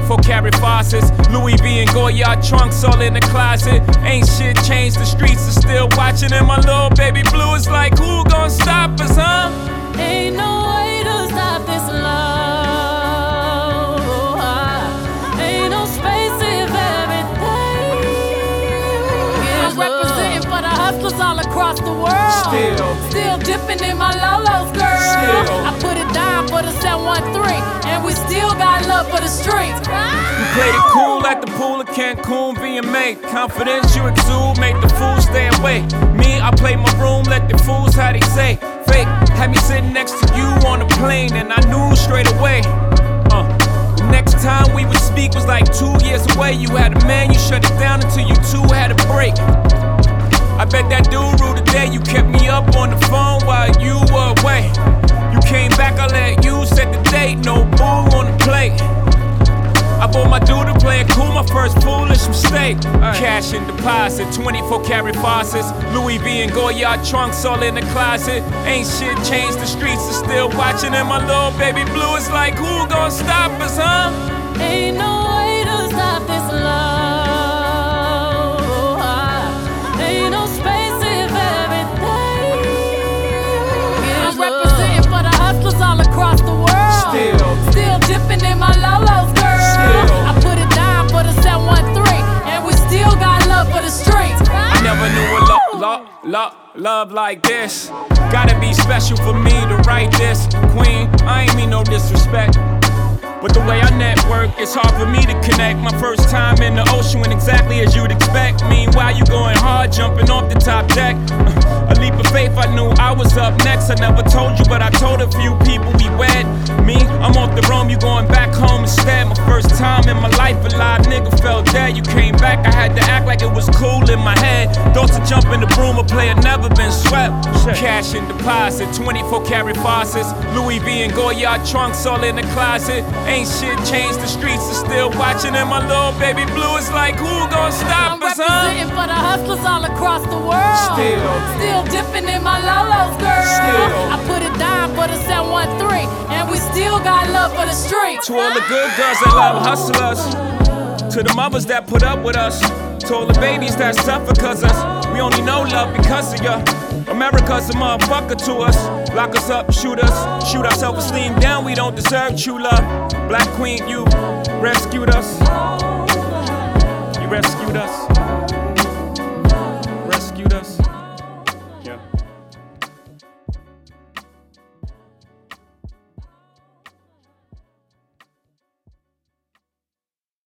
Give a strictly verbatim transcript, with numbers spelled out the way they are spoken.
twenty-four karat faucets, Louis V and Goyard trunks all in the closet. Ain't shit changed, the streets are still watching, and my little baby blue is like, who gon' stop us, huh? Ain't no way to stop this love. Ain't no space if everything is representing for the hustlers all across the world. Still, Still dipping in my Lolos, girl. Still. I put it down for the seven one three, and we still got love for the streets. you played it cool at the pool of Cancun, V M A. Confidence you exude, make the fools stay away. Me, I play my room, let the fools how they say. Fake, had me sitting next to you on a plane, and I knew straight away. Uh, the next time we would speak was like two years away. You had a man, you shut it down until you two had a break. I bet that dude ruled the day. You kept me up on the phone while you were away. You came back, I let you set the date. No boo on the plate. I bought my dude to play it cool, my first foolish mistake. Cash and deposit, twenty-four karat faucets, Louis V and Goyard trunks all in the closet. Ain't shit changed, the streets are still watching, and my little baby blue is like, who gon' stop us, huh? Ain't no way to stop this love. Ain't no space if everything is representing for the hustlers all across the world. Still, Still dipping in my Lolos, girl. Still. I put it down for the seven one three, and we still got love for the streets. I never knew a love, love, love, love like this. Gotta be special for me to write this. Queen, I ain't mean no disrespect, but the way I network, it's hard for me to connect. My first time in the ocean went exactly as you'd expect. Meanwhile, you going hard, jumping off the top deck. Uh, a leap of faith, I knew I was up next. I never told you, but I told a few people we wed. Me, I'm off the roam, you going back home instead. My first time in my life, a live nigga fell dead. You came back, I had to act like it was cool in my head. Thoughts of jumping the broom, a player never been swept. Cash and deposit, twenty-four karat faucets, Louis V and Goyard trunks all in the closet. Ain't shit changed, the streets are still watching, and my little baby blue is like, who gon' stop I'm us, huh? representing for the hustlers all across the world. Still, Still dipping in my Lolos, girl. Still. I put it down for the seven one three, and we still got love for the streets. to all the good girls that love hustlers, to the mothers that put up with us, to all the babies that suffer cause us. We only know love because of ya. America's a motherfucker to us. Lock us up, shoot us, shoot our self-esteem down. We don't deserve true love. Black Queen, you rescued us. You rescued us.